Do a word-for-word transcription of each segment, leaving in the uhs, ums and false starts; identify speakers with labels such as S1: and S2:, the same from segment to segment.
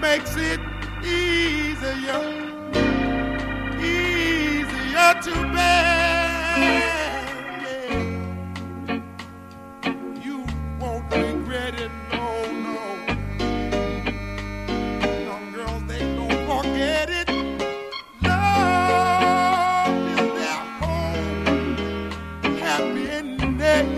S1: makes it easier, easier to bear. Yeah. You won't regret it, no, no. Young girls, they don't forget it. Love is their home, happiness.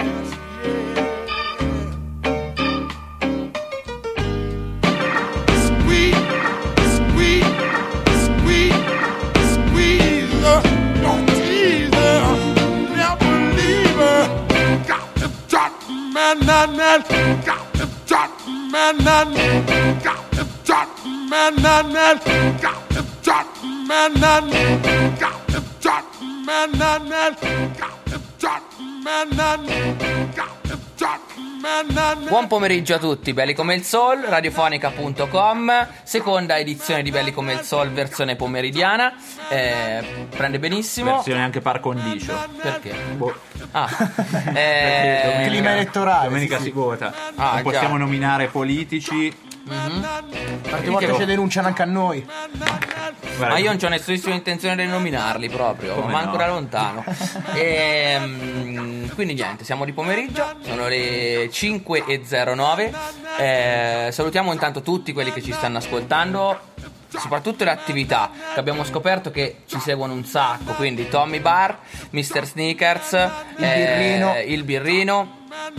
S1: Man, man, man, got the shot, man, man, got the shot, man, man, man, got the shot, man, man, got the shot, man, man, man, got the shot, man, man, got the shot.
S2: Buon pomeriggio a tutti, belli come il sol, radiofonica punto com, seconda edizione di Belli come il sol, versione pomeridiana, eh, prende benissimo.
S3: Versione anche par condicio.
S2: Perché?
S3: Boh.
S2: Ah, eh,
S3: domenica,
S4: clima elettorale.
S3: Domenica
S4: sì,
S3: si
S4: sì.
S3: vota.
S2: Ah,
S3: non possiamo
S2: già.
S3: nominare politici.
S2: Mm-hmm.
S4: Quante volte ci denunciano anche a noi.
S3: Guarda,
S2: Ma io non c'ho nessunissima intenzione di nominarli proprio,
S3: Come
S2: ma
S3: no?
S2: ancora lontano. E, mm, quindi niente, siamo di pomeriggio, sono le cinque e zero nove. Eh, salutiamo intanto tutti quelli che ci stanno ascoltando, soprattutto le attività che abbiamo scoperto che ci seguono un sacco, quindi Tommy Bar, mister Sneakers,
S4: Il birrino.
S2: il birrino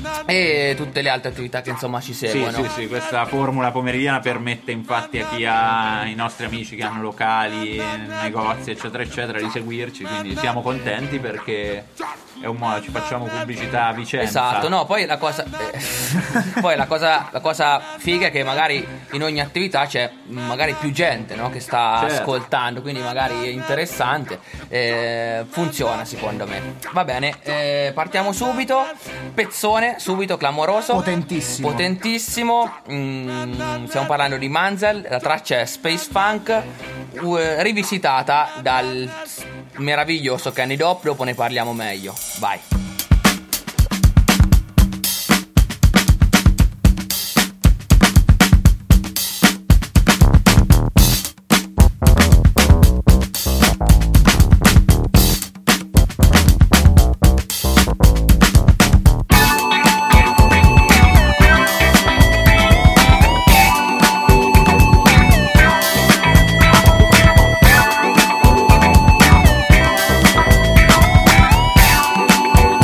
S2: e tutte le altre attività che insomma ci
S3: Sì,
S2: seguono.
S3: sì, sì, questa formula pomeridiana permette infatti a chi ha i nostri amici che hanno locali, negozi, eccetera, eccetera, di seguirci, quindi siamo contenti perché è un modo, ci facciamo pubblicità a Vicenza.
S2: Esatto, no, poi la cosa eh, poi la cosa la cosa figa è che magari in ogni attività c'è magari più gente, no, che sta
S3: Certo.
S2: ascoltando, quindi magari è interessante, eh, funziona secondo me. Va bene, eh, partiamo subito, pezzone, subito clamoroso.
S4: Potentissimo.
S2: Potentissimo, mm, stiamo parlando di Manzel, la traccia è Space Funk, uh, rivisitata dal meraviglioso Kenny Dope, dopo ne parliamo meglio. Vai.
S5: We'll be right back.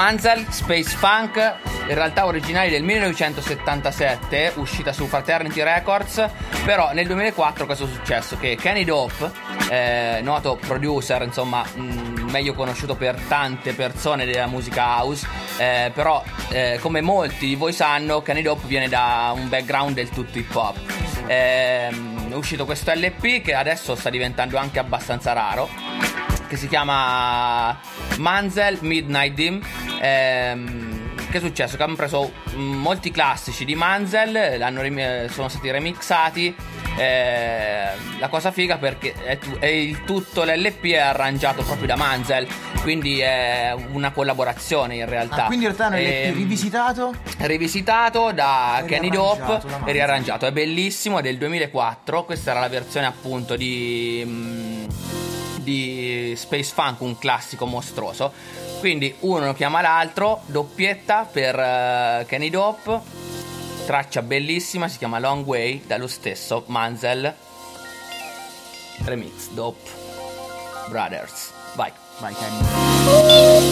S2: Manzel, Space Funk, in realtà originali del millenovecentosettantasette, uscita su Fraternity Records, però nel duemilaquattro cosa è successo? Che Kenny Dope, eh, noto producer, insomma, mh, meglio conosciuto per tante persone della musica house, eh, però eh, come molti di voi sanno, Kenny Dope viene da un background del tutto hip hop. Eh, è uscito questo L P che adesso sta diventando anche abbastanza raro, che si chiama Manzel Midnight Dim. Ehm, che è successo? Che hanno preso mh, molti classici di Manzel, l'hanno rem- sono stati remixati. Eh, la cosa figa perché è, tu- è il tutto l'L P è arrangiato proprio da Manzel, quindi è una collaborazione in realtà.
S4: Ah, quindi in realtà è un L P
S2: Ehm,
S4: rivisitato?
S2: rivisitato da
S4: E
S2: Kenny
S4: riarrangiato
S2: Dope
S4: da
S2: e
S4: Manzel.
S2: riarrangiato. È bellissimo, è del duemilaquattro. Questa era la versione appunto di mh, di Space Funk, un classico mostruoso. Quindi uno lo chiama l'altro, doppietta per uh, Kenny Dope, traccia bellissima, si chiama Long Way, dallo stesso Manzel, remix Dope Brothers. Vai.
S4: Vai Kenny.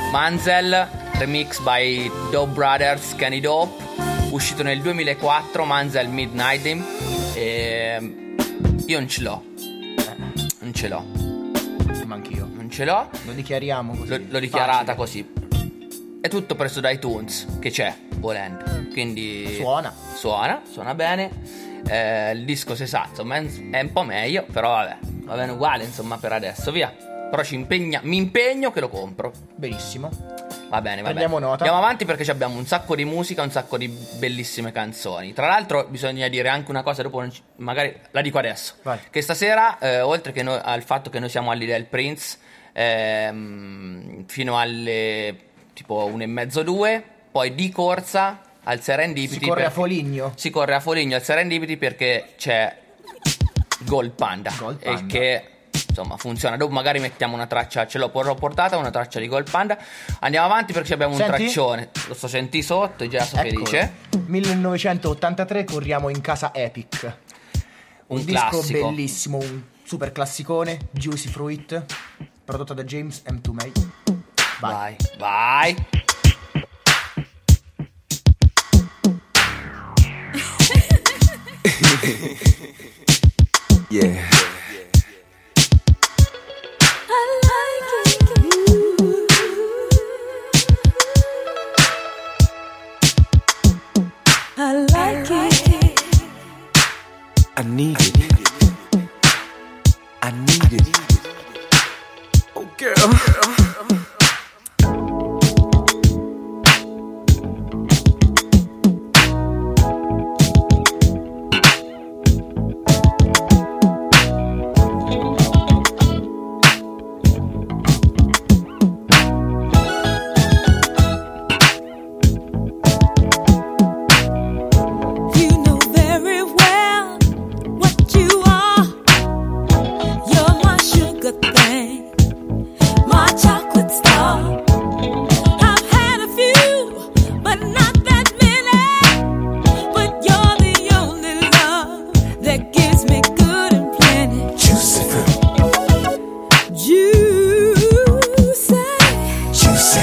S2: Manzel, remix by Dope Brothers, Kenny Dope, uscito nel duemilaquattro, Manzel Midnight Hymn. E io non ce l'ho, non ce l'ho,
S5: Ma anch'io.
S2: non ce l'ho,
S5: Lo dichiariamo così.
S2: L- l'ho dichiarata
S5: Facile.
S2: così. È tutto preso da iTunes, che c'è, volendo. Quindi
S5: Suona.
S2: Suona, suona bene. Eh, il disco si sa, insomma, è è un po' meglio, però vabbè, va bene uguale, insomma, per adesso, via. Però ci impegna, mi impegno che lo compro.
S5: Benissimo.
S2: Va bene, va
S5: Prendiamo
S2: bene.
S5: nota.
S2: Andiamo avanti perché ci abbiamo un sacco di musica, un sacco di bellissime canzoni. Tra l'altro bisogna dire anche una cosa, dopo non ci- magari la dico adesso.
S5: Vai.
S2: Che stasera, eh, oltre che noi, al fatto che noi siamo all'Idea del Prince, ehm, fino alle tipo una e mezzo, due, poi di corsa al Serendipity.
S5: Si corre a
S2: perché-
S5: Foligno.
S2: Si corre a Foligno al Serendipity perché c'è Gold Panda.
S5: Gold
S2: E
S5: Panda.
S2: che insomma funziona. Dopo magari mettiamo una traccia, ce l'ho portata, una traccia di Gold Panda. Andiamo avanti perché abbiamo un
S5: Senti?
S2: traccione. Lo sto senti sotto, già sono
S5: Eccolo.
S2: felice.
S5: millenovecentottantatré, corriamo in casa Epic. Un,
S2: Un
S5: disco
S2: classico.
S5: bellissimo, un super classicone, Juicy Fruit, prodotto da James M two May. Vai.
S2: Vai, vai.
S6: Yeah.
S7: I like it.
S6: I need it. I need it. Oh, girl.
S7: You know very well what you are. You're my sugar thing, my chocolate star. I've had a few, but not that many. But you're the only love that gives me good and plenty.
S6: Juicy fruit.
S7: Juicy,
S6: Juicy.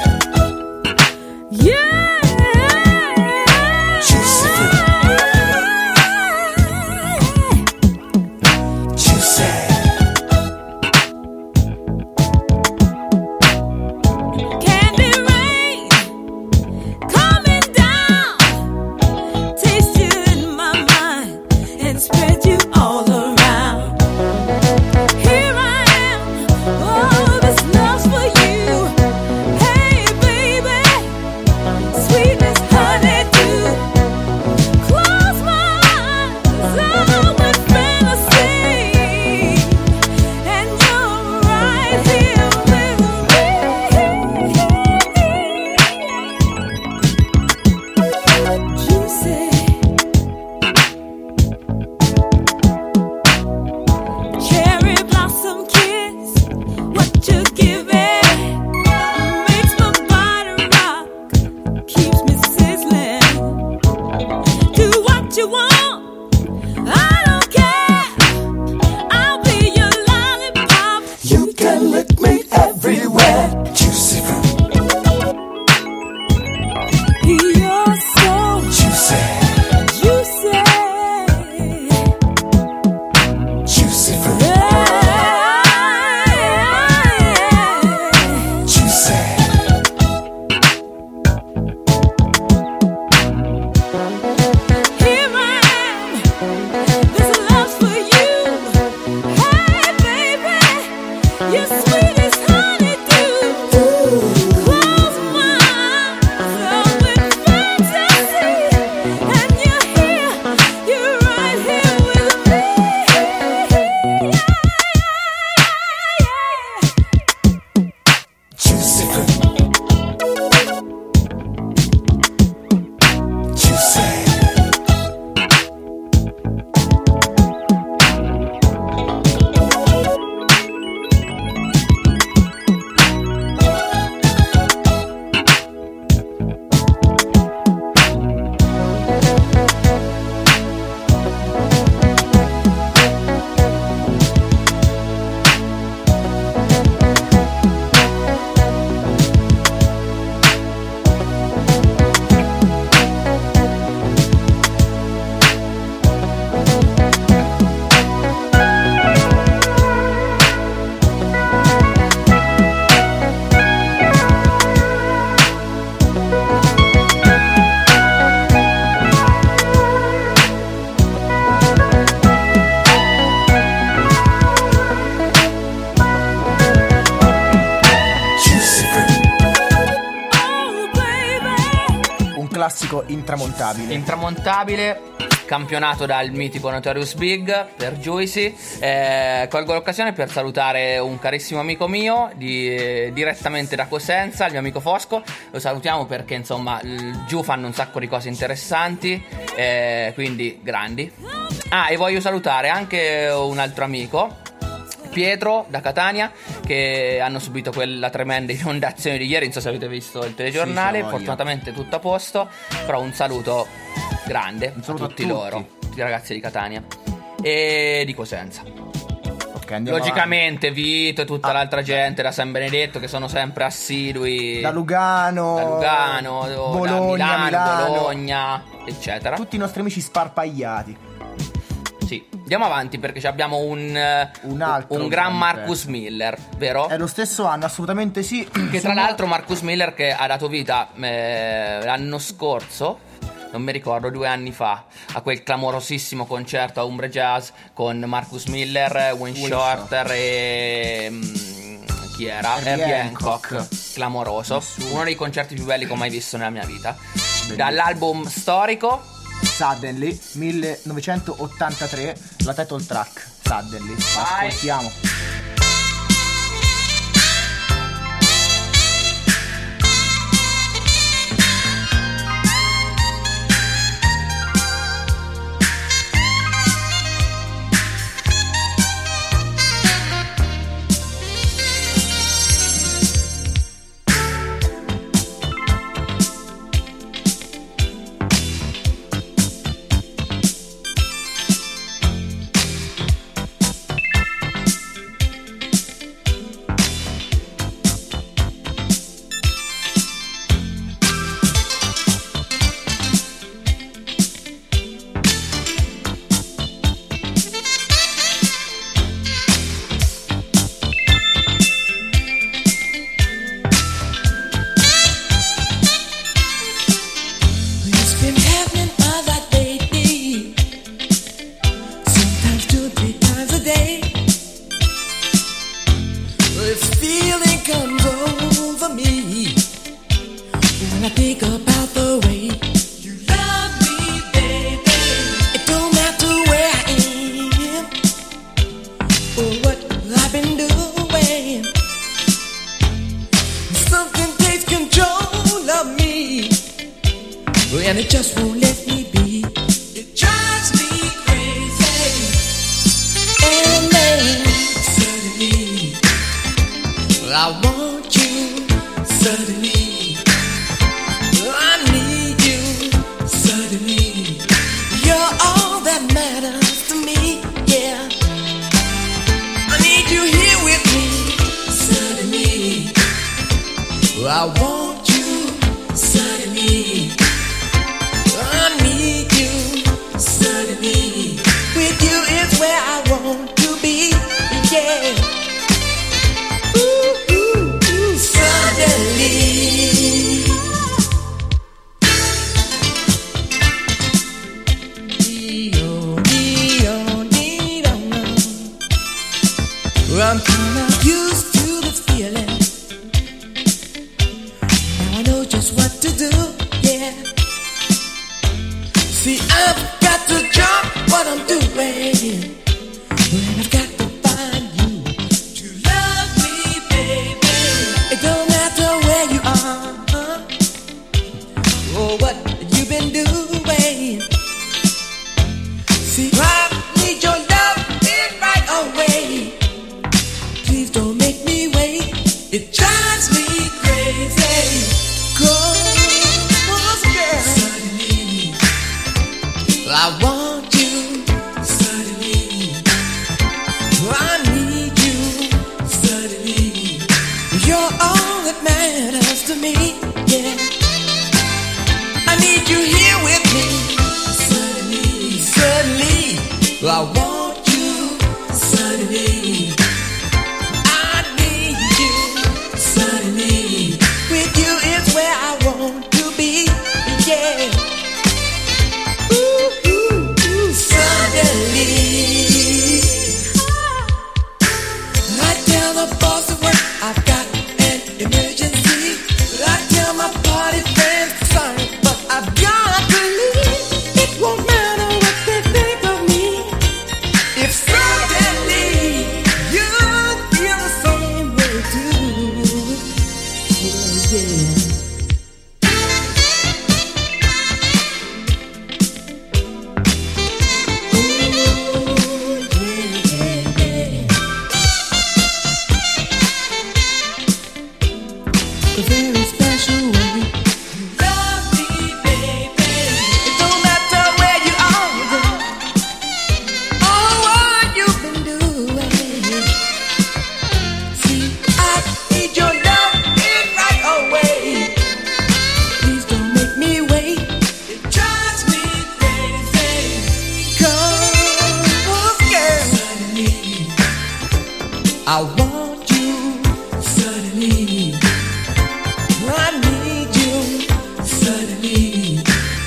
S7: yeah.
S6: Juicy fruit. Juicy.
S7: Candy rain coming down, taste you in my mind and spread you all around. Here I am, oh, this love's for you. Hey baby, sweet as honeydew. Close my eyes, I'm with fantasy, and you're right here with me. Juicy, cherry blossom kiss, what you giving makes my body rock, keeps me sizzling. Do what you want, I don't care. I'll be your lollipop.
S6: You can lick me everywhere. Juicy fruit.
S7: You're so
S6: Juicy.
S7: juicy.
S6: Juicy fruit.
S7: Yeah.
S6: Juicy.
S7: Here I am, this love's for you. Hey baby, you're sweet as honeydew. Close my eyes, I'm with fantasy, and
S5: classico intramontabile.
S2: Intramontabile, campionato dal mitico Notorious Big per Juicy. Eh, colgo l'occasione per salutare un carissimo amico mio di, eh, direttamente da Cosenza, il mio amico Fosco. Lo salutiamo perché insomma l- giù fanno un sacco di cose interessanti, eh, quindi grandi. Ah, e voglio salutare anche un altro amico, Pietro da Catania, che hanno subito quella tremenda inondazione di ieri. Non so se avete visto il telegiornale.
S5: Sì, sì,
S2: fortunatamente tutto a posto. Però un saluto grande
S5: Un saluto
S2: a
S5: a
S2: tutti,
S5: tutti.
S2: loro, tutti i ragazzi di Catania e di Cosenza.
S5: Ok, andiamo
S2: Logicamente Vito e tutta l'altra gente da San Benedetto che sono sempre assidui,
S5: avanti. Da Lugano,
S2: da Lugano, da
S5: Bologna,
S2: Milano,
S5: Milano,
S2: Bologna, eccetera.
S5: tutti i nostri amici sparpagliati.
S2: Sì, andiamo avanti perché abbiamo un, eh,
S5: Un altro
S2: un gran
S5: gran
S2: Marcus Miller, vero?
S5: È lo stesso anno, assolutamente sì.
S2: Che tra l'altro Marcus Miller che ha dato vita eh, l'anno scorso, non mi ricordo, due anni fa, a quel clamorosissimo concerto a Umbre Jazz con Marcus Miller, Wayne Shorter e... mm, chi era?
S5: Herbie
S2: Herbie
S5: Hancock.
S2: Hancock. Clamoroso. Uno dei concerti più belli che ho mai visto nella mia vita. Dall'album storico
S5: Suddenly millenovecentottantatré, la title track Suddenly.
S2: Vai.
S5: Ascoltiamo.
S6: It's been happening all that lately. Sometimes two, three times a day. This feeling comes over me when I think about the way you love me, baby. It don't matter where I am or what I've been doing. Something takes control of me. And it just won't let me be. It drives me crazy. And then suddenly I want you. Suddenly I need you. Suddenly you're all that matters to me. Yeah, I need you here with me. Suddenly I want you. Suddenly I need you. Suddenly with you is where I want to be. Yeah. Ooh, ooh, ooh. Suddenly. Dee-oh, dee-oh, dee-oh. I'm kinda used to this feeling. Now I know just what to do. Yeah. See, I've got to drop what I'm doing, and I've got to find you to love me, baby. It don't matter where you are or what you've been doing. See, I need your love in right away. Please don't make me wait. It drives me crazy. Cause, girl, suddenly I want you. Suddenly I need you. Suddenly you're all that matters to me. Yeah, I need you here with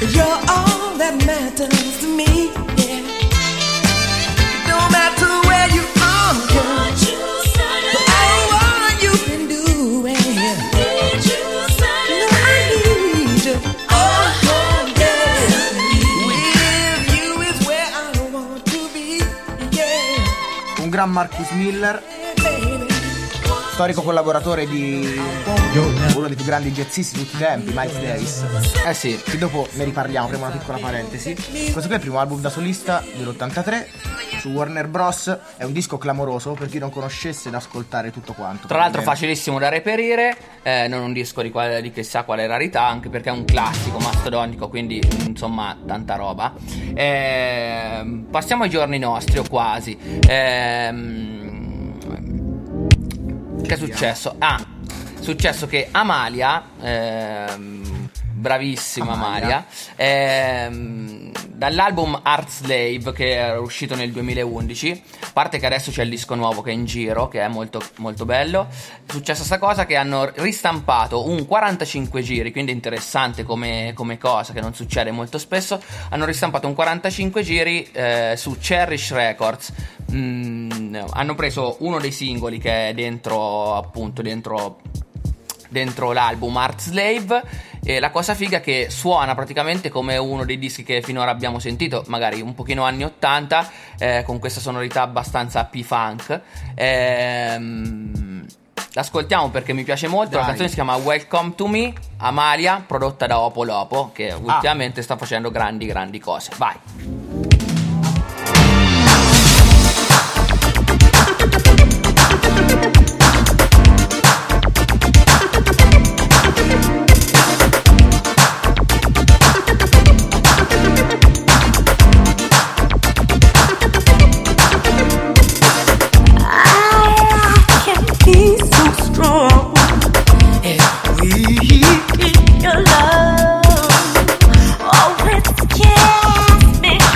S6: You're all that matters to me, yeah. No matter where you are, girl, oh, what you can do, yeah. No, I need you, oh, yeah. With you is where I want to be, yeah.
S5: Un gran Marcus Miller,
S6: Baby.
S5: storico collaboratore di uno dei più grandi jazzisti di tutti i tempi, Miles Davis.
S2: Eh sì.
S5: Che dopo ne riparliamo, prima una piccola parentesi. Questo qui è il primo album da solista dell'ottantatré su Warner Bros. È un disco clamoroso per chi non conoscesse da ascoltare tutto quanto.
S2: Tra l'altro
S5: Almeno.
S2: facilissimo da reperire, eh, non un disco di, quale, di chissà quale rarità, anche perché è un classico mastodontico, quindi insomma tanta roba. Eh, passiamo ai giorni nostri o quasi. Eh, che è successo? Ah, è successo che Amalia, ehm, bravissima Amalia, ehm, dall'album Art Slave che era uscito nel duemilaundici, a parte che adesso c'è il disco nuovo che è in giro, che è molto, molto bello, è successa sta cosa che hanno ristampato un quarantacinque giri, quindi interessante come, come cosa che non succede molto spesso. Hanno ristampato un quarantacinque giri eh, su Cherish Records. Mm, hanno preso uno dei singoli che è dentro, appunto dentro dentro l'album Art Slave, e la cosa figa è che suona praticamente come uno dei dischi che finora abbiamo sentito, magari un pochino anni ottanta, eh, con questa sonorità abbastanza P-funk. ehm, L'ascoltiamo perché mi piace molto.
S5: Dai.
S2: La canzone si chiama Welcome to Me, Amalia, prodotta da Opo Lopo, che ultimamente sta facendo grandi grandi cose. Vai.
S7: Your love, oh, it's kept me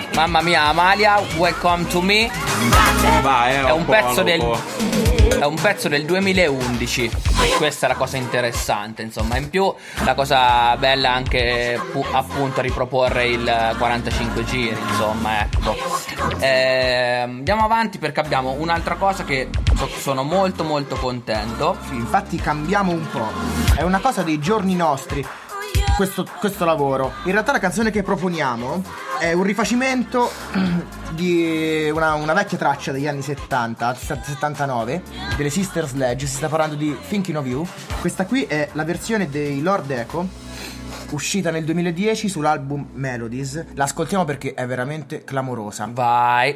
S2: Mamma mia, Amalia, Welcome to Me.
S3: Vai,
S2: È un
S3: po',
S2: pezzo
S3: lo
S2: del
S3: po'.
S2: È un pezzo del duemilaundici. Questa è la cosa interessante, insomma. In più la cosa bella è anche pu- appunto riproporre il quarantacinque giri, insomma, ecco. Eh, andiamo avanti perché abbiamo un'altra cosa che so- sono molto molto contento.
S5: Sì, infatti cambiamo un po'. È una cosa dei giorni nostri. Questo, questo lavoro. In realtà la canzone che proponiamo è un rifacimento di una, una vecchia traccia degli anni settanta, settantanove, delle Sister Sledge. Si sta parlando di Thinking of You. Questa qui è la versione dei Lord Echo, uscita nel duemiladieci sull'album Melodies. La ascoltiamo perché è veramente clamorosa.
S2: Vai.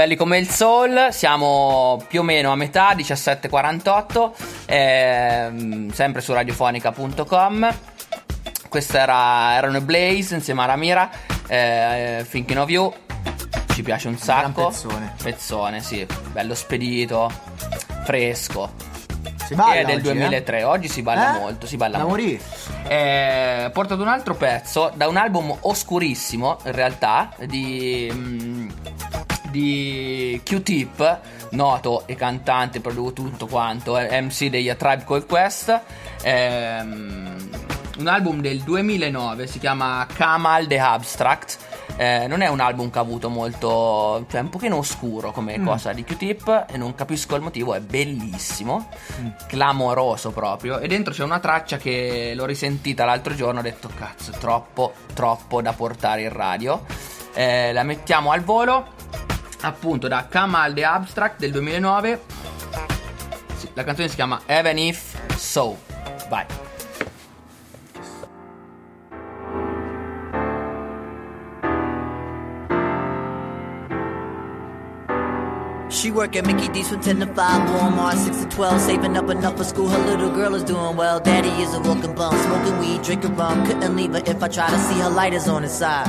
S2: belli come il soul, siamo più o meno a metà, diciassette e quarantotto, ehm, sempre su radiofonica punto com. Queste era, erano i Blaze insieme a Ramira, eh, Thinking of You, ci piace un sacco.
S5: pezzone.
S2: Pezzone, sì, bello spedito, fresco.
S5: Si balla
S2: È del
S5: oggi,
S2: duemilatré,
S5: eh?
S2: oggi si balla
S5: Eh?
S2: molto, si balla
S5: Da
S2: molto.
S5: morire.
S2: Eh, porto ad un altro pezzo da un album oscurissimo in realtà di, mm, di Q-Tip, noto e cantante, produce tutto quanto, eh, M C degli A Tribe Called Quest. Ehm, un album del duemilanove, si chiama Kamal The Abstract. Eh, non è un album che ha avuto molto, cioè un pochino oscuro come
S5: Mm.
S2: cosa di Q-Tip, e non capisco il motivo, è bellissimo, clamoroso proprio. E dentro c'è una traccia che l'ho risentita l'altro giorno, ho detto cazzo, troppo, troppo da portare in radio. Eh, la mettiamo al volo, appunto, da Kamal The Abstract del duemilanove. Sì, la canzone si chiama Even If So. Vai.
S8: She work at Mickey D's from ten to five, Walmart six to twelve, saving up enough for school. Her little girl is doing well. Daddy is a walking bum, smoking weed, drinking rum. Couldn't leave her if I try to see her lighters on his side.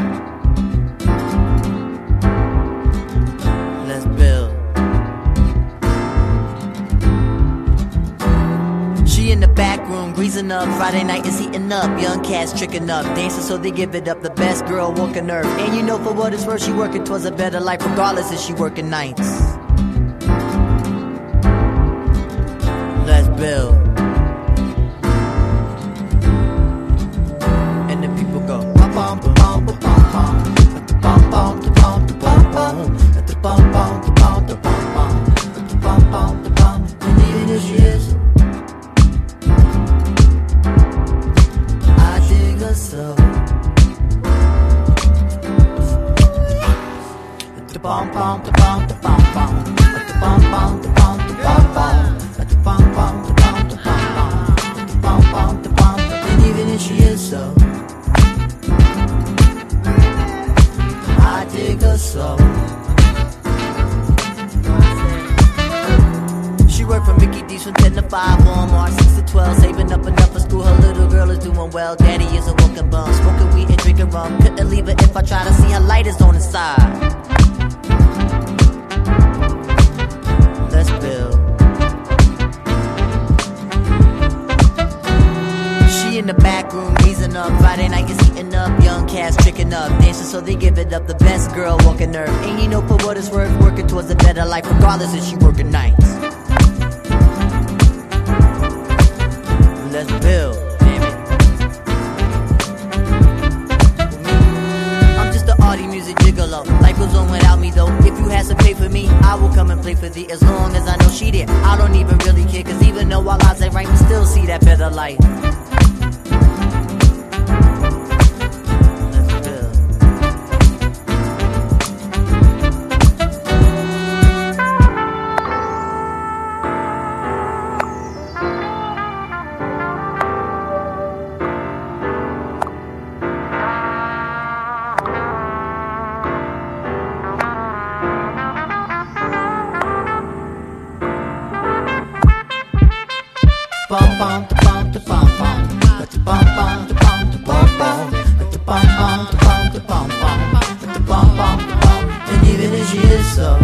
S8: Let's build. She in the back room, greasing up. Friday night is heating up. Young cats tricking up, dancing so they give it up. The best girl walking earth. And you know for what it's worth, she working towards a better life, regardless if she working nights. Let's build. And the people go bum bum bum bum bum bum bum bum bum bum bum bum bum bum bum bum bum. And even if she is, I dig her so. The bum bum the bum the bum bum the bum bum the bum the bum bum. Bum bum the bum the bum bum the bum bum the bum. And even if she is so, I dig her so. She worked for Mickey D's from ten to five, Walmart six to twelve, saving up enough for school. Her little girl is doing well. Daddy is a walking bum, smoking weed and drinking rum. Couldn't leave her if I try to see her lighters on the side. Let's build. In the back room, raising up. Friday night is heating up. Young cats tricking up, dancing so they give it up. The best girl walking earth. And you know for what it's worth, working towards a better life, regardless if she working nights. Let's build, damn it. I'm just a arty music gigolo. Life goes on without me though. If you had to pay for me, I will come and play for thee. As long as I know she there, I don't even really care. Cause even though our lives ain't right, we still see that better life. Bum bum da bum da bum bum, da bum bum da bum da bum bum, da bum bum da bum da bum bum, da bum bum da bum. And even if she is so,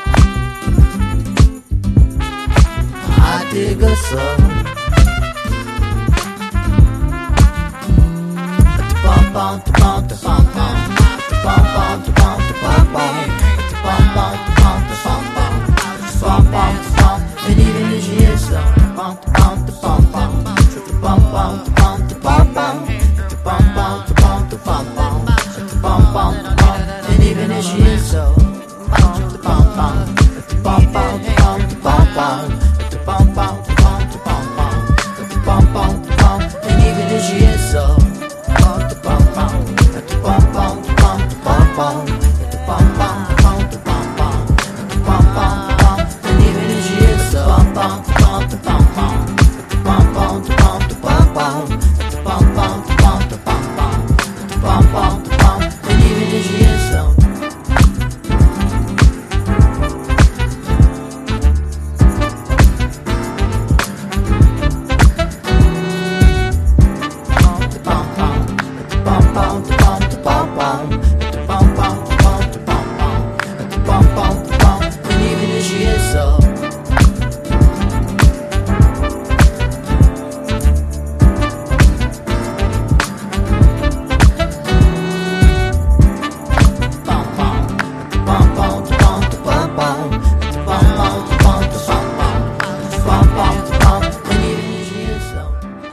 S8: I dig her so. Da bum bum da bum da bum bum, da bum bum da bum da bum bum, da bum bum da bum da bum bum, da bum bum da bum. And even if she is so, bum da bum da bum bum, da bum bum da bum da bum bum, da bum bum da bum da bum bum, da bum bum da bum. And even if she is so, bum da bum bum, da bum bum da bum da bum bum, da bum bum da bum da bum bum, da bum bum da bum. And even if she is so, bum da bum bum, da bum bum da bum da bum bum, da bum bum da bum da bum bum, da bum bum da bum. And even if she is so, bum bum da bum da bum bum, da bum bum da bum da bum bum, da bum bum da bum da bum bum, da bum bum da bum. And even if she is so,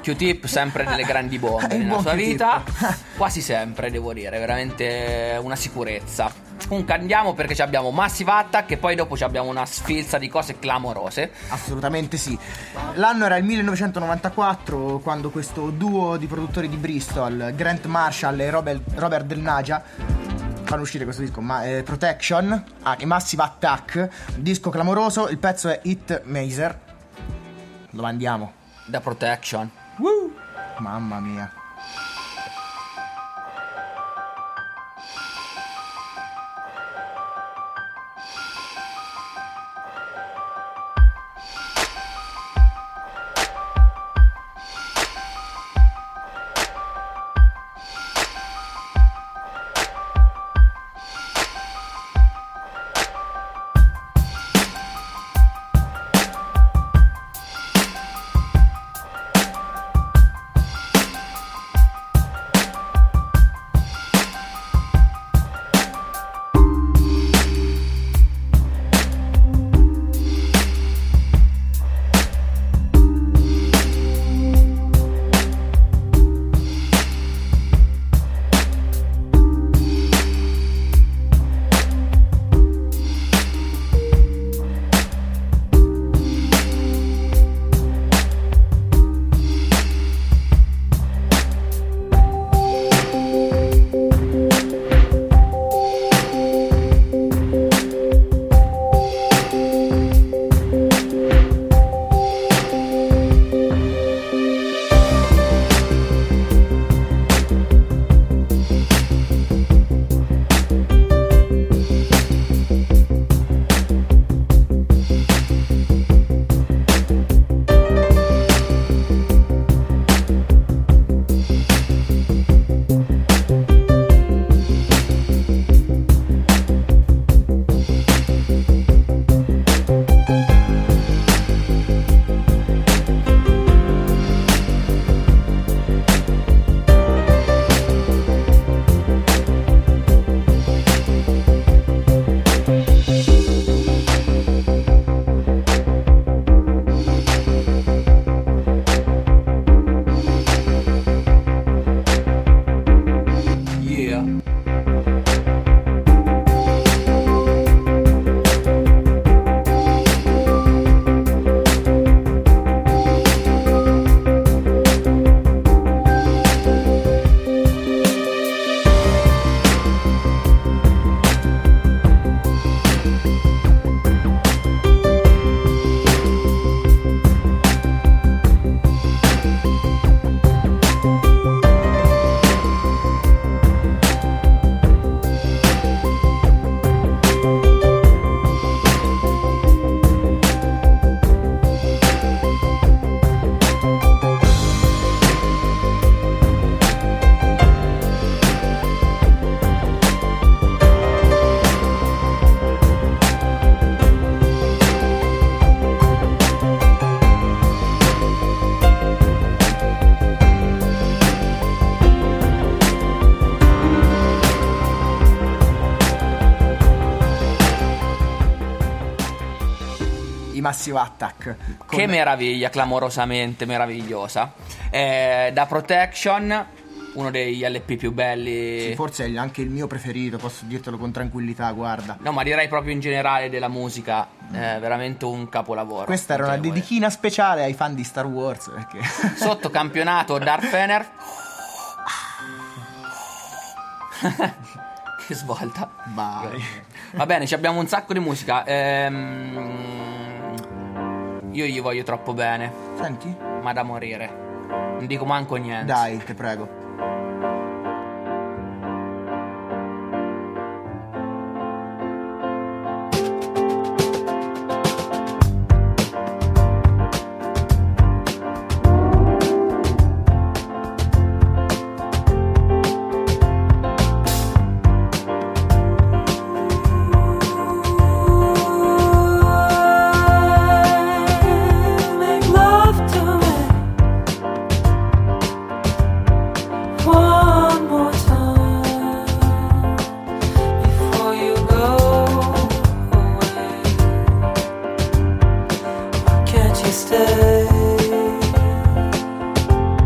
S2: Q-Tip sempre delle grandi bombe
S5: Il
S2: nella
S5: buon
S2: sua
S5: Q-Tip.
S2: vita, quasi sempre devo dire, veramente una sicurezza. Comunque andiamo perché ci abbiamo Massive Attack e poi dopo ci abbiamo una sfilza di cose clamorose.
S5: Assolutamente sì. L'anno era il millenovecentonovantaquattro, quando questo duo di produttori di Bristol, Grant Marshall e Robert, Robert Del Naja, fanno uscire questo disco, ma, eh, Protection, ah, e Massive Attack, disco clamoroso. Il pezzo è Hit Mazer. Dove andiamo?
S2: Da Protection.
S5: Mamma mia. Massive Attack con...
S2: Che meraviglia, clamorosamente meravigliosa. Eh, da Protection, uno degli L P più belli.
S5: Sì, forse è anche il mio preferito, posso dirtelo con tranquillità, guarda.
S2: No, ma direi proprio in generale della musica, è veramente un capolavoro.
S5: Questa era una dedichina speciale ai fan di Star Wars, perché...
S2: Sotto campionato Darth Fener. Che svolta.
S5: Vai.
S2: Va bene, ci abbiamo un sacco di musica. Ehm... Io gli voglio troppo bene.
S5: Senti?
S2: Ma da morire. Non dico manco niente.
S5: Dai, te prego.
S6: Stay.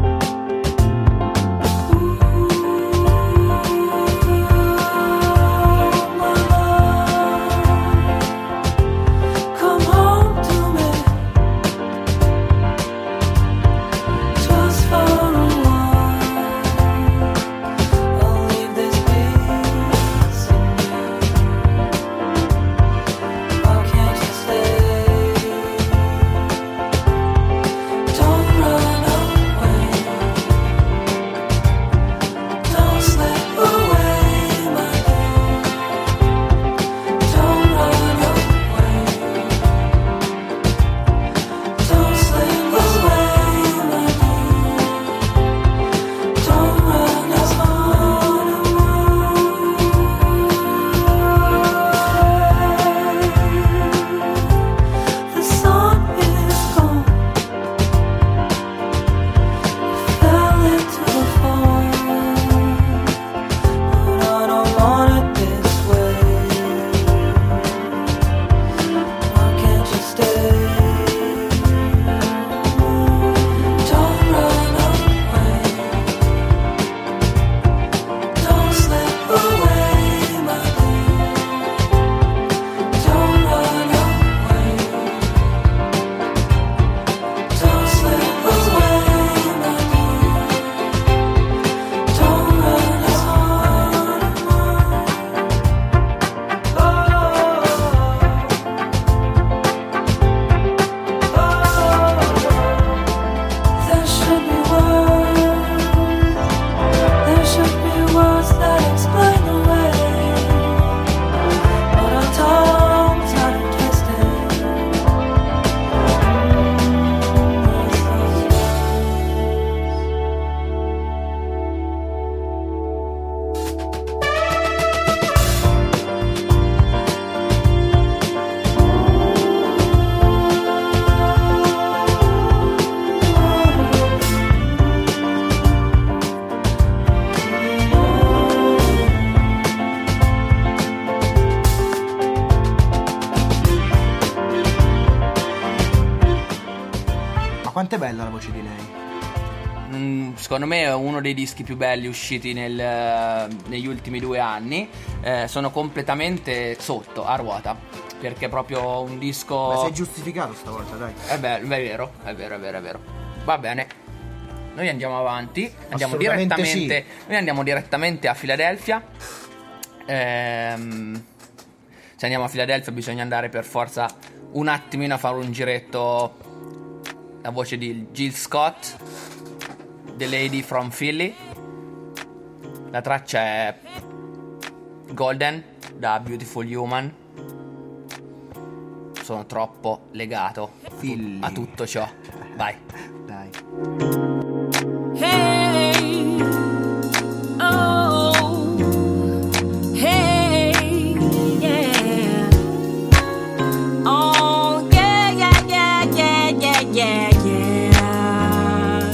S5: quanto è bella la voce di lei.
S2: Mm, secondo me è uno dei dischi più belli usciti nel, eh, negli ultimi due anni. Eh, sono completamente sotto, a ruota, perché è proprio un disco.
S5: Ma sei giustificato stavolta, dai.
S2: È, be- è vero, è vero, è vero, è vero. Va bene. Noi andiamo avanti, andiamo
S5: Assolutamente
S2: direttamente. Noi andiamo direttamente a Filadelfia. Ehm, se andiamo a Filadelfia bisogna andare per forza un attimino a fare un giretto. La voce di Jill Scott, The Lady from Philly. La traccia è Golden da Beautiful Human. Sono troppo legato
S5: Philly.
S2: a tutto ciò. Vai.
S5: Dai.
S7: Hey, oh, hey, yeah. Oh, yeah, yeah, yeah, yeah, yeah, yeah, yeah.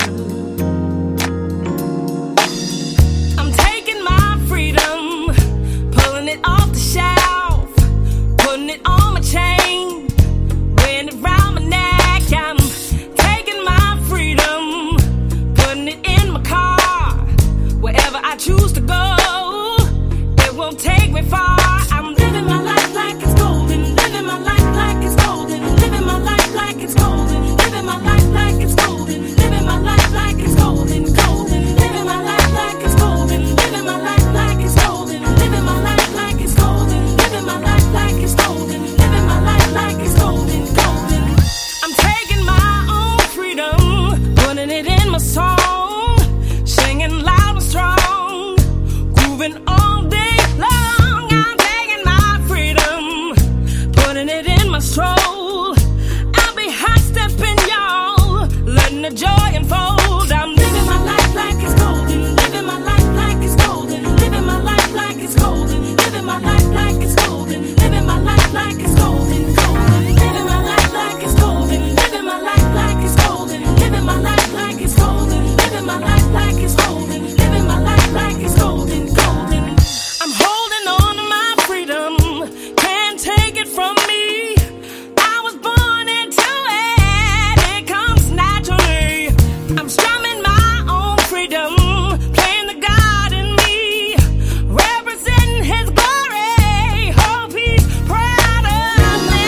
S7: I'm taking my freedom, pulling it off the shelf, putting it on my chain, wearing it round my neck. I'm taking my freedom, putting it in my car, wherever I choose to go, it won't take me far. I'm living my life like it's golden, living my life like it's golden, living my life like it's golden, living my life like it's golden, living my life like it's golden, golden, living my life like it's golden, living my life like it's golden, living my life like it's golden, living my life like it's golden, living my life like it's golden, golden. I'm taking my own freedom, putting it in my song, singing loud and strong, grooving all day long. I'm taking my freedom, putting it in my stroll. I'll be high stepping, y'all, letting the joy unfold. I'm living my life like it's golden, living my life like it's golden, living my life like it's golden, living my life like it's golden, living my life like it's golden, golden, living my life like it's golden, living my life like it's golden, living my life like it's golden, living my life like it's golden, living my life like it's golden, golden. I'm holding on to my freedom, can't take it from me. I was born into it, it comes naturally. I'm strumming my own freedom, playing the God in me, representing His glory. Hope He's proud of me.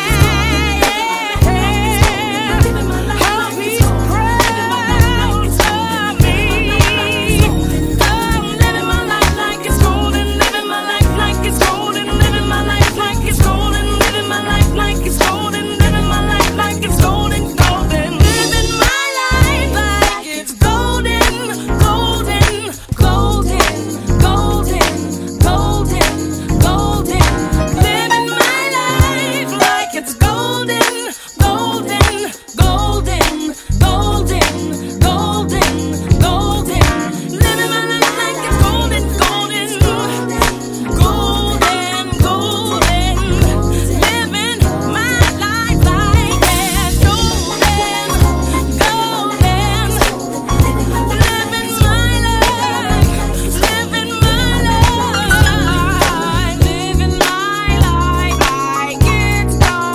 S7: Hope He's proud of me. I'm living my life like it's golden, living my life like it's golden, living my life like it's golden, living my life like it's golden, living my life like it's golden, golden, living my life like it's golden, golden, golden, golden, golden, golden, living my life like it's golden, golden, golden, golden, golden, golden, living my life like it's golden, golden, golden, golden, living my life like it's golden, golden, living my life, living my life, living my life like it's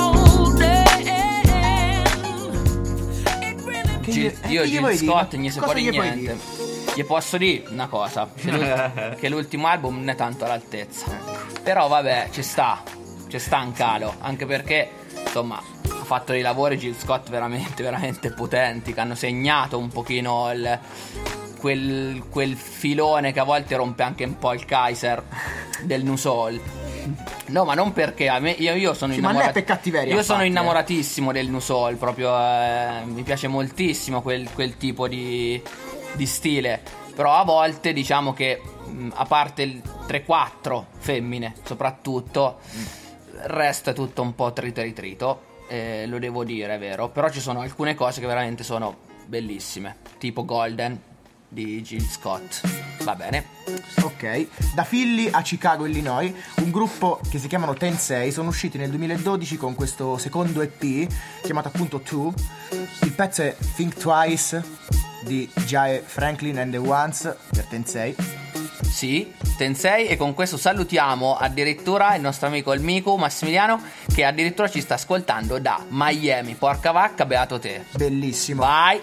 S7: golden. It really
S5: Che
S2: Gil-
S5: gli-
S2: io
S5: che gli
S2: Jill
S5: vuoi dire?
S2: Scott non gli si
S5: Cosa
S2: può di
S5: gli puoi
S2: niente. Gli posso dire una cosa, che, l'ult- che l'ultimo album non è tanto all'altezza. Però vabbè, ci sta, ci sta un calo, anche perché insomma ha fatto dei lavori Jill Scott veramente, veramente potenti, che hanno segnato un pochino il, quel, quel filone che a volte rompe anche un po' il Kaiser del New Soul. No, ma non perché a me, io, io sono
S5: Sì, ma
S2: innamorato.
S5: non è per cattiveria,
S2: Io sono
S5: infatti, eh.
S2: innamoratissimo del New Soul, proprio eh, mi piace moltissimo quel, quel tipo di, di stile. Però a volte diciamo che mh, a parte il tre quattro femmine soprattutto, il resto è tutto un po' trito ritrito, eh, lo devo dire, è vero. Però ci sono alcune cose che veramente sono bellissime, tipo Golden di Jill Scott. Va bene.
S5: Ok, da Philly a Chicago, Illinois, un gruppo che si chiamano Tensei sono usciti nel duemiladodici con questo secondo E P chiamato appunto Two. Il pezzo è Think Twice di Jae Franklin and the Ones per Tensei.
S2: Sì, Tensei, e con questo salutiamo addirittura il nostro amico il Miku Massimiliano, che addirittura ci sta ascoltando da Miami. Porca vacca, beato te.
S5: Bellissimo.
S2: Vai.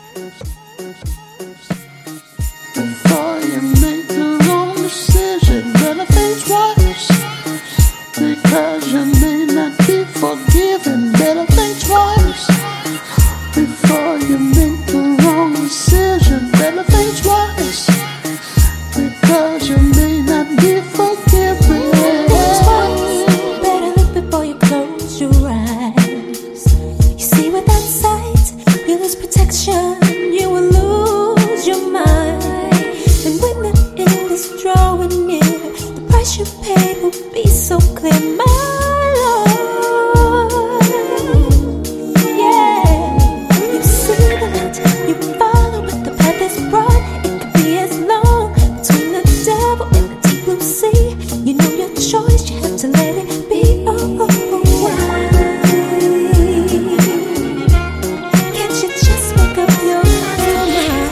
S9: Before you make the wrong decision, better think twice. Because you may not be forgiven, better think twice. Before you make the wrong decision, better think twice. Because you may not be forgiven.
S7: Think twice, better look before you close your eyes. You see without sight, you lose protection, you will lose your mind. And when the end is drawing near, the price you pay will be so clear, my Lord. Yeah, you see the light, you follow it, the path is broad, it could be as long between the devil and the deep blue sea. You know your choice, you have to let it be. Oh, oh, oh, why? Can't you just make up your mind?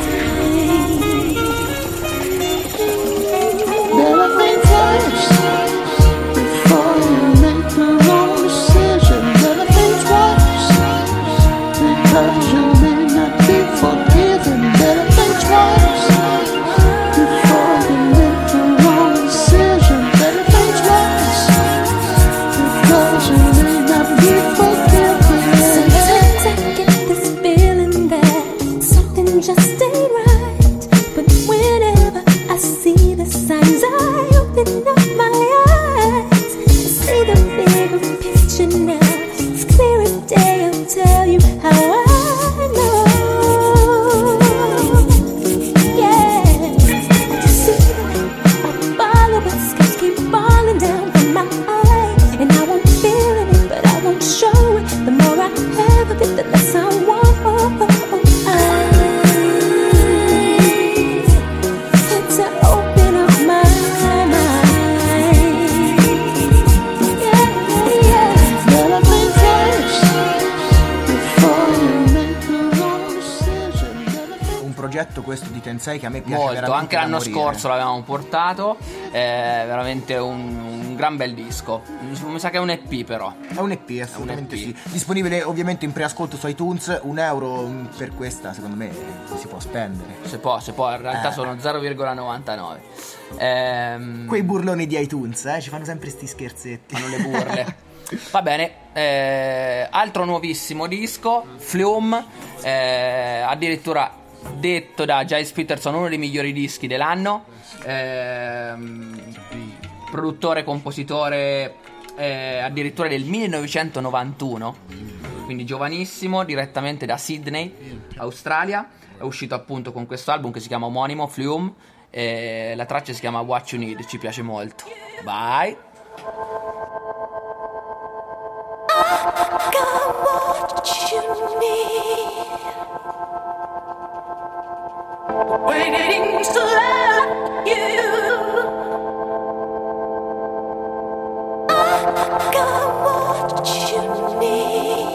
S9: Better think twice before you make the wrong decision. Better think twice because you may not be forgiven. Better think twice before you make the wrong decision. Better think twice because you may not be forgiven.
S7: Sometimes I get this feeling that something just ain't right. But whenever I see the signs, I open up my eyes. I see the bigger picture now. It's clear as day, I'll tell you how I know. Yeah, you see, I follow but scars keep falling down from my eyes. And I won't feel it, but I won't show it. The more I have of it, the less I want. Had to open up my mind. Yeah, yeah.
S9: Better think twice before you make the wrong decision. Better think
S5: Un progetto questo di Tensei che a me piace
S2: Molto,
S5: veramente
S2: anche
S5: da
S2: l'anno
S5: morire.
S2: scorso l'avevamo portato. È veramente un, un gran bel disco. Mi sa che è un E P, però.
S5: È un E P, assolutamente
S2: È un E P.
S5: sì. Disponibile ovviamente in preascolto su iTunes. Un euro mm, per questa, secondo me, si può spendere.
S2: Se può, se può, in realtà
S5: Eh.
S2: sono zero virgola novantanove. Ehm,
S5: Quei burloni di iTunes, eh, ci fanno sempre sti scherzetti.
S2: fanno le burle. Va bene, eh, altro nuovissimo disco, Flume, eh, addirittura detto da Giles Peterson uno dei migliori dischi dell'anno, ehm, produttore, compositore eh, addirittura del millenovecentonovantuno, quindi giovanissimo, direttamente da Sydney, Australia. È uscito appunto con questo album che si chiama omonimo, Flume, e la traccia si chiama What You Need, ci piace molto. Vai!
S7: Got what you need. Waiting to love you. I got what you need.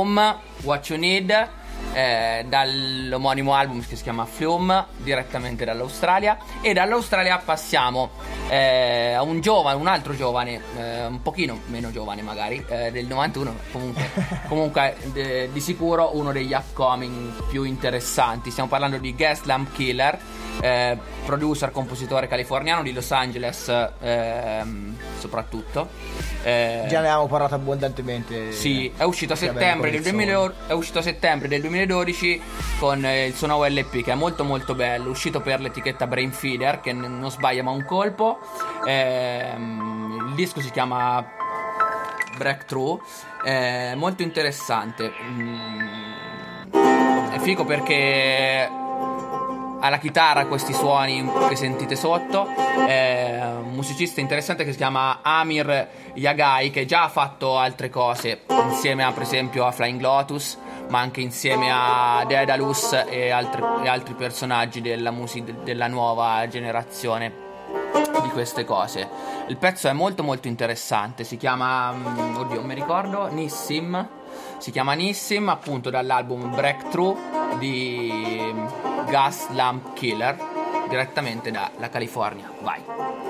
S2: Flume, What You Need, eh, dall'omonimo album che si chiama Flume, direttamente dall'Australia. E dall'Australia passiamo eh, a un giovane, un altro giovane, eh, un pochino meno giovane magari, eh, del novantuno, comunque, comunque de, di sicuro uno degli upcoming più interessanti. Stiamo parlando di Gaslamp Killer, eh, producer, compositore californiano di Los Angeles, ehm, soprattutto. Eh,
S5: Già ne avevamo parlato abbondantemente.
S2: Sì, è uscito a
S5: Sì, vabbè,
S2: settembre
S5: con
S2: del
S5: il
S2: duemila, è uscito a settembre del duemiladodici con eh, il suo nuovo L P, che è molto molto bello, uscito per l'etichetta Brainfeeder, che n- non sbaglia ma un colpo. Ehm, il disco si chiama Breakthrough, è molto interessante. Mm, è figo perché alla chitarra questi suoni che sentite sotto, è un musicista interessante che si chiama Amir Yagai, che già ha fatto altre cose insieme a, per esempio, a Flying Lotus, ma anche insieme a Daedalus e altri, e altri personaggi della musica della nuova generazione di queste cose. Il pezzo è molto molto interessante, si chiama, oddio non mi ricordo, Nissim, si chiama Nissim, appunto dall'album Breakthrough di Gaslamp Killer, direttamente dalla California. Vai.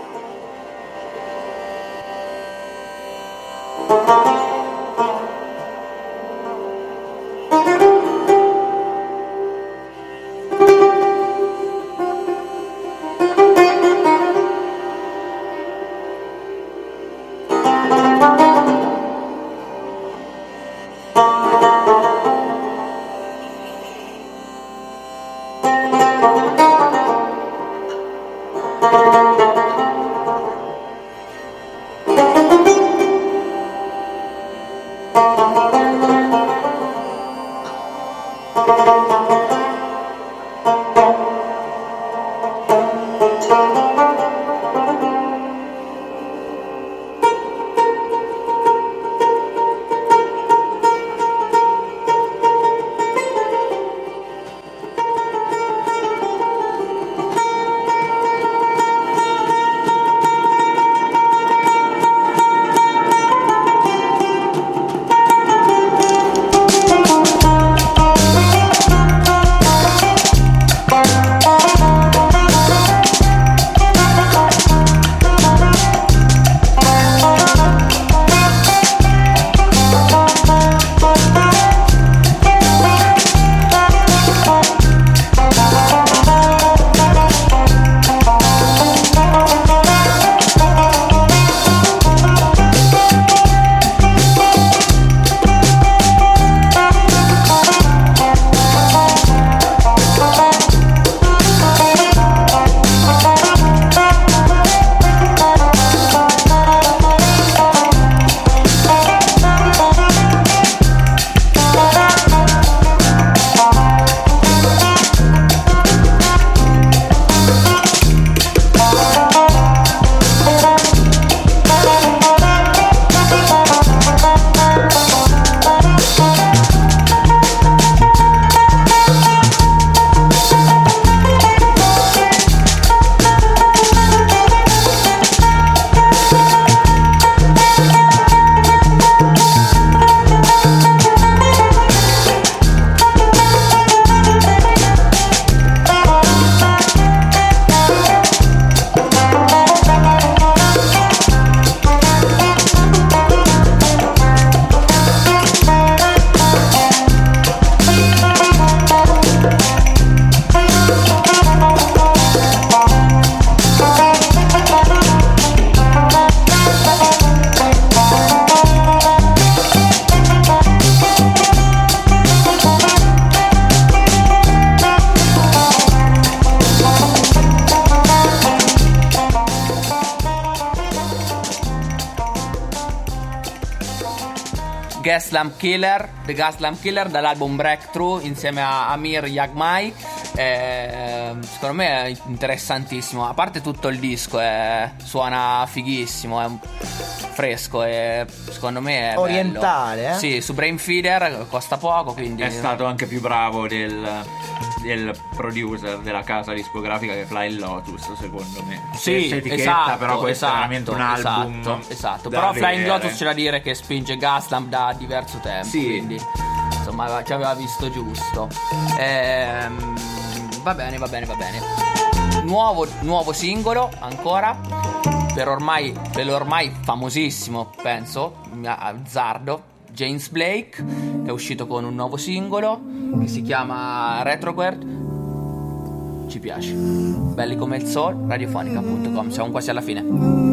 S2: Gaslamp Killer, The Gaslamp Killer dall'album Breakthrough insieme a Amir Yaghmai. Eh, secondo me è interessantissimo, a parte tutto il disco è, suona fighissimo, è fresco e secondo me è
S5: orientale,
S2: bello.
S5: eh?
S2: Sì, su Brainfeeder costa poco, quindi
S3: è stato anche più bravo del, del producer della casa discografica che Flying Lotus, secondo me.
S2: Sì,
S3: Stessa etichetta,
S2: esatto,
S3: però questo
S2: esatto,
S3: è veramente un album
S2: esatto, esatto.
S3: da
S2: Però
S3: avere.
S2: Flying Lotus c'è da dire che spinge Gaslamp da diverso tempo,
S3: Sì.
S2: quindi insomma ci aveva visto giusto. Ehm, va bene, va bene, va bene. Nuovo, nuovo singolo ancora per ormai, per l'ormai famosissimo, penso, azzardo, James Blake, che è uscito con un nuovo singolo che si chiama Retrograde. Ci piace, belli come il sol, radiofonica punto com. Siamo quasi alla fine.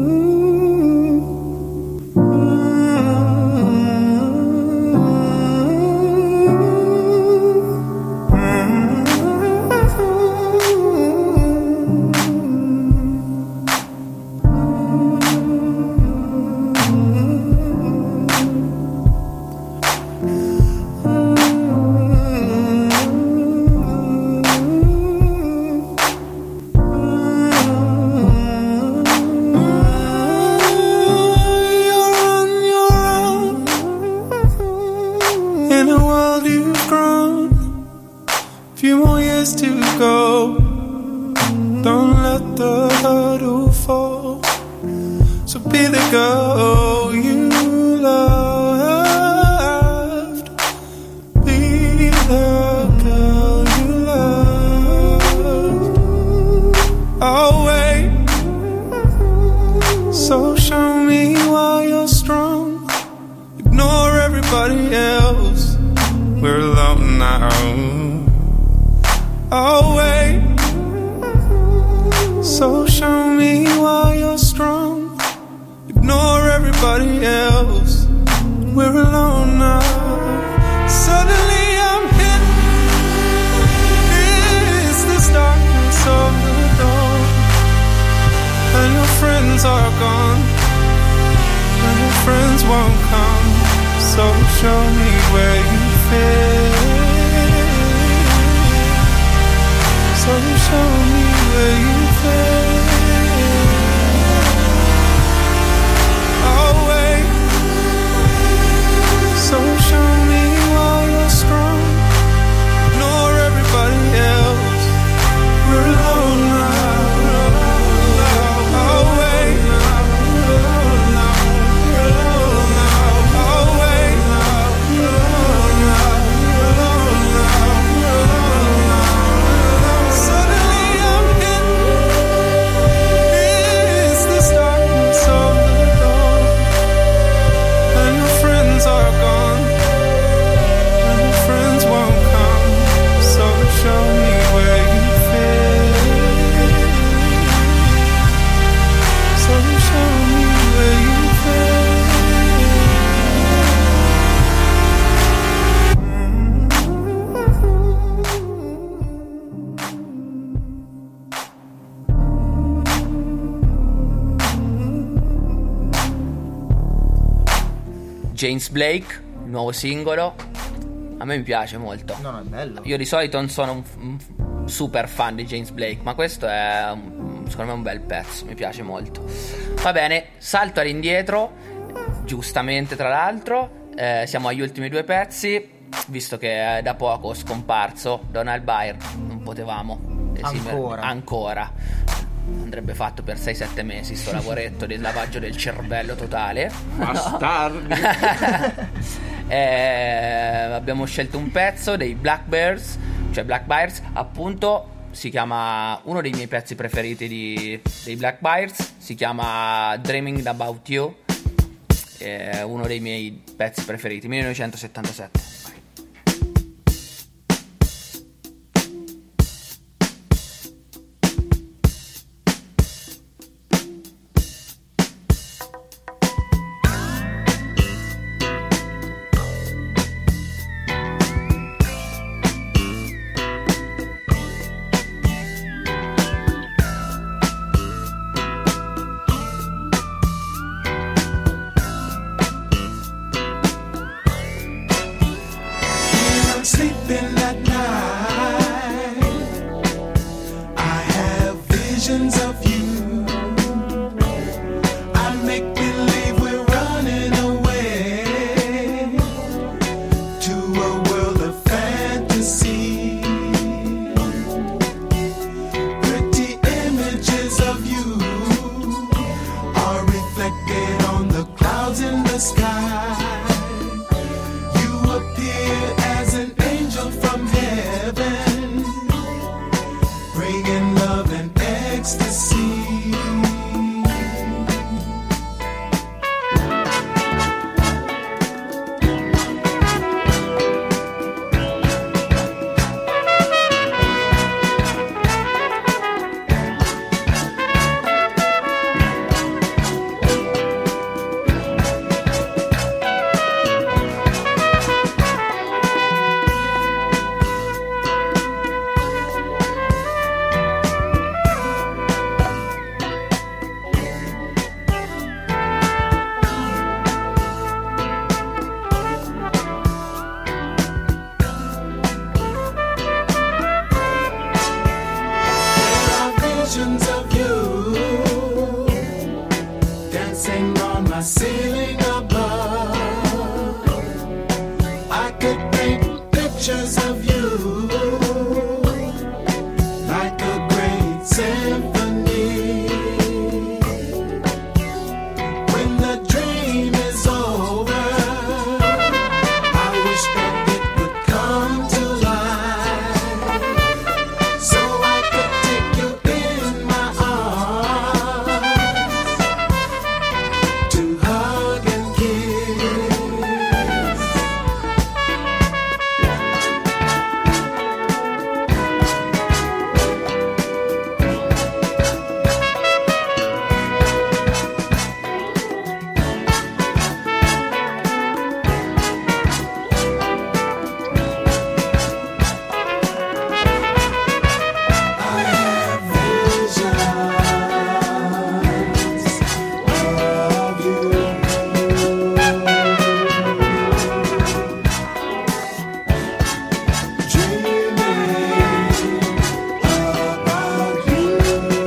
S2: James Blake, nuovo singolo. A me mi piace molto.
S5: No, no, è bello.
S2: Io di solito non sono un, un super fan di James Blake, ma questo è un, secondo me un bel pezzo, mi piace molto. Va bene, salto all'indietro, giustamente tra l'altro, eh, siamo agli ultimi due pezzi, visto che è da poco scomparso Donald Byrne, non potevamo esimere
S5: Ancora.
S2: ancora. Andrebbe fatto per sei sette mesi sto lavoretto di lavaggio del cervello totale.
S3: Bastardi.
S2: eh, abbiamo scelto un pezzo dei Blackbirds, cioè Blackbirds, appunto. Si chiama, uno dei miei pezzi preferiti di, dei Blackbirds si chiama Dreaming About You, è uno dei miei pezzi preferiti, millenovecentosettantasette.
S10: Sleeping at night, I have visions of you. I make believe we're running away to a world of fantasy. Pretty images of you are reflected on the clouds in the sky. You appear ceiling above. I could paint pictures of you like a great symphony. When the dream is over, I wish that it would come to life, so I could take you in my arms to hug and kiss. I have visions of you. Dreaming about you.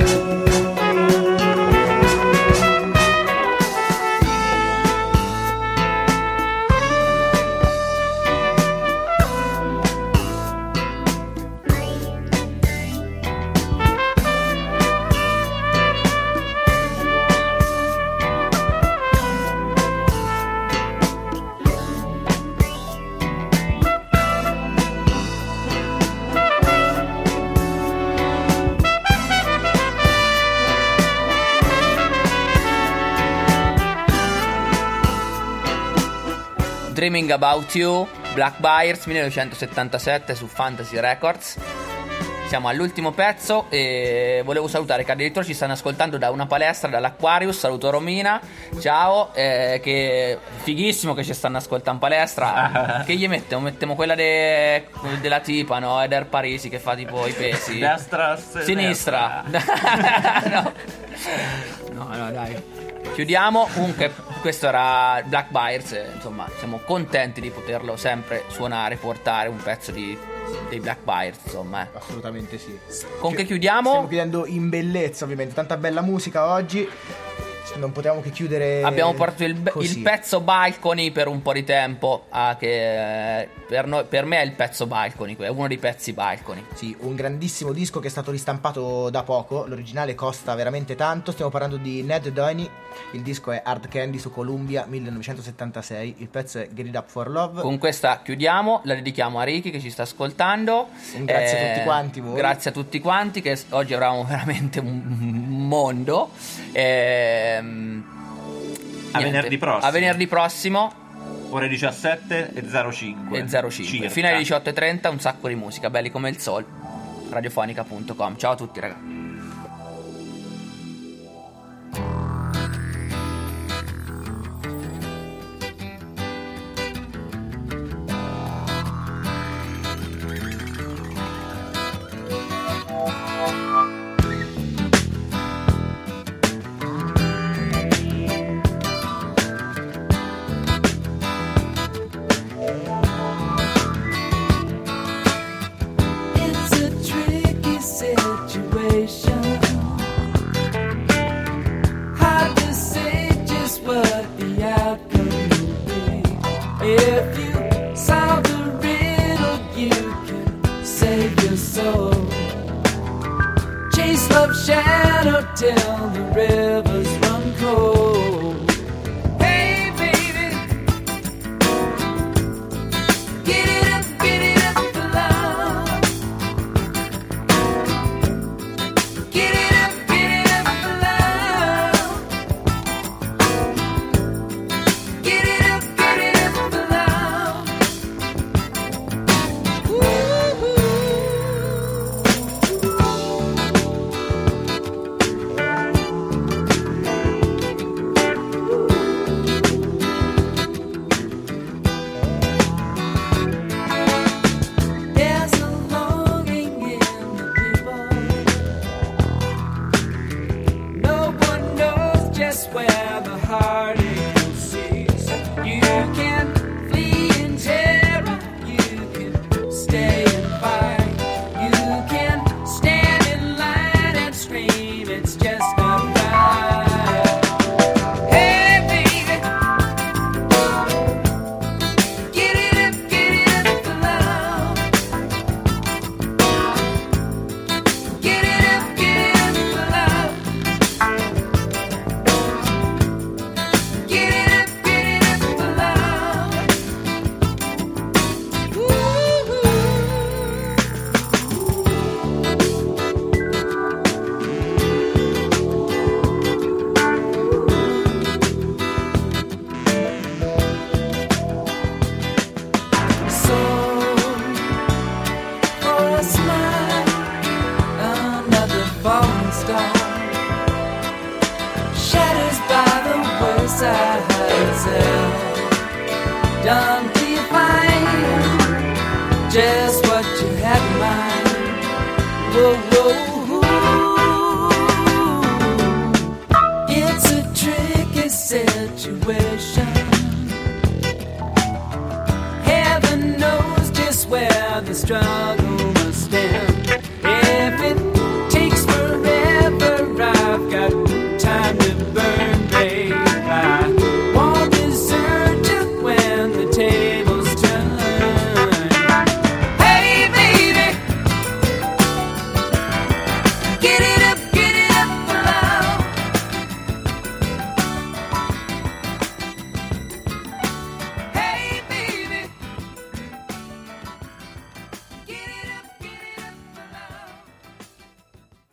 S2: Dreaming About You, Black Buyers, millenovecentosettantasette su Fantasy Records. Siamo all'ultimo pezzo e volevo salutare che addirittura ci stanno ascoltando da una palestra, dall'Aquarius. Saluto Romina, ciao, eh, che fighissimo che ci stanno ascoltando in palestra. Che gli mettiamo? Mettiamo quella de- della tipa, no? Eder Parisi che fa tipo i pesi.
S3: Destra, s-
S2: Sinistra. no. no, no, dai. Chiudiamo. Comunque, questo era Black Buyers. eh, Insomma, siamo contenti di poterlo sempre suonare, portare un pezzo di, dei Black Buyers. Insomma, eh.
S5: Assolutamente sì.
S2: Con che
S5: Stiamo
S2: chiudiamo?
S5: chiudendo in bellezza, ovviamente. Tanta bella musica oggi. Non potevamo che chiudere.
S2: Abbiamo portato il, be-
S5: così.
S2: il pezzo Balcony per un po' di tempo. ah, che eh, per, noi- per me è il pezzo Balcony, è uno dei pezzi Balcony.
S5: Sì, un grandissimo disco che è stato ristampato da poco. L'originale costa veramente tanto. Stiamo parlando di Ned Downey. Il disco è Hard Candy su Columbia millenovecentosettantasei. Il pezzo è Get It Up for Love.
S2: Con questa chiudiamo, la dedichiamo a Ricky che ci sta ascoltando.
S5: Un grazie a tutti quanti voi.
S2: Grazie a tutti quanti, che s- oggi avevamo veramente un mondo. Ehm,
S3: A
S2: niente,
S3: venerdì prossimo.
S2: A venerdì prossimo
S3: Ore diciassette e zero cinque.
S2: e zero cinque.
S3: Circa.
S2: Fino alle diciotto e trenta un sacco di musica, belli come il sol. radiofonica punto com. Ciao a tutti ragazzi.
S6: It's a tricky situation. Hard to say just what the outcome will be. If you solve the riddle, you can save your soul. Chase love's shadow till the rivers run cold. Hey, baby. Get it up, get it up for love. Get it up, get it up for love. Get it up, get it up for love. There's a longing in the people. No one knows just where the heartache will cease. You can flee in terror, you can stay and fight, you can stand in line and scream. It's just not right. Hey, baby. shadows by the wayside. Don't define just what you had in mind. Whoa, whoa, it's a tricky situation. Heaven knows just where the strong